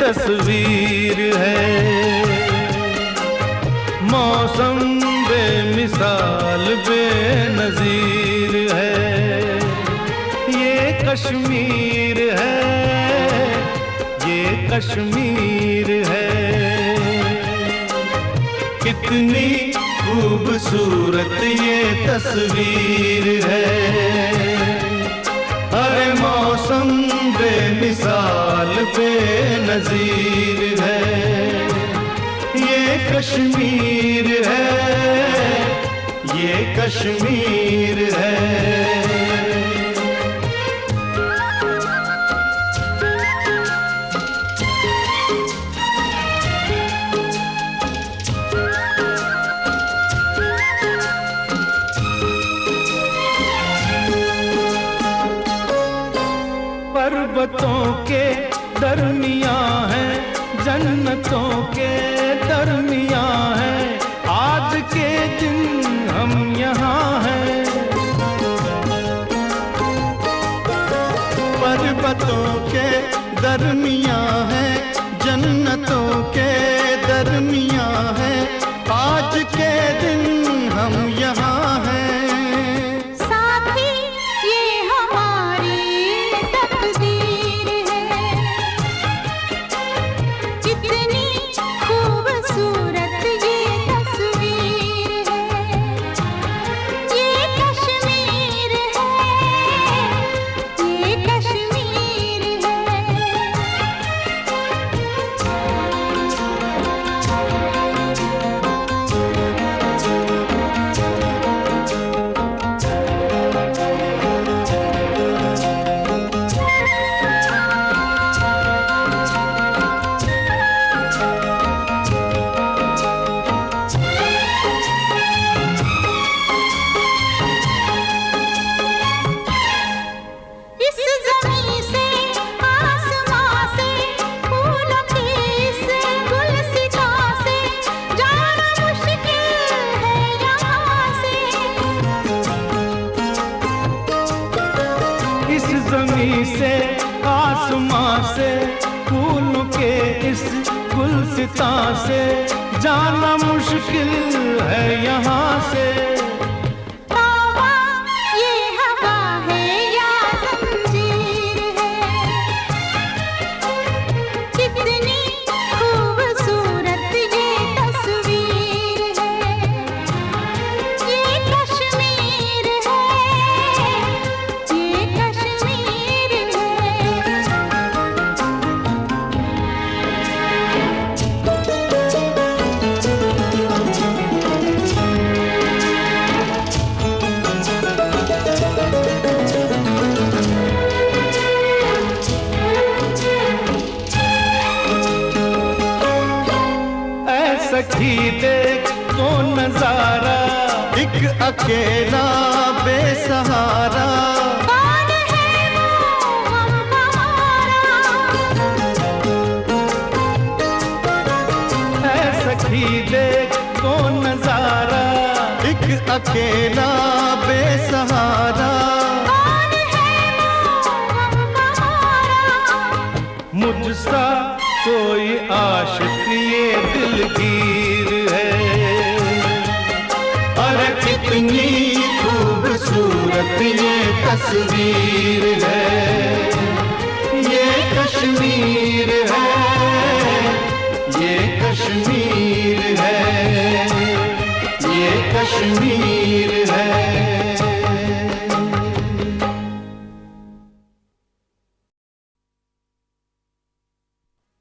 तस्वीर है। मौसम बेमिसाल बेनज़ीर है। ये कश्मीर है, ये कश्मीर है। कितनी खूबसूरत ये तस्वीर है। अरे मौसम बेमिसाल बेनज़ीर है। ये कश्मीर है, ये कश्मीर है। पर्वतों के दरमियाँ है, जन्नतों के दरमियाँ है। आज के दिन हम यहाँ हैं। पर्वतों के दरमियाँ है, जन्नतों के दरमियाँ है। आज के दिन हम यहाँ हैं। ज़मीं से आसमां से फूलों के इस गुलसितां से जाना मुश्किल है यहाँ से। ये हवा है या ज़ंजीर है, कितनी खूबसूरत ये तस्वीर है। ये कश्मीर है, ये कश्मीर है। सखी देख तो नजारा, एक अकेला बेसहारा। कौन है वो हमारा? है सखी देख तो नजारा, एक अकेला बेसहारा। कौन है वो हमारा? मुझसा कोई आशिक ये दिलगीर है। अरे कितनी खूबसूरत ये तस्वीर है। ये कश्मीर है, ये कश्मीर है, ये कश्मीर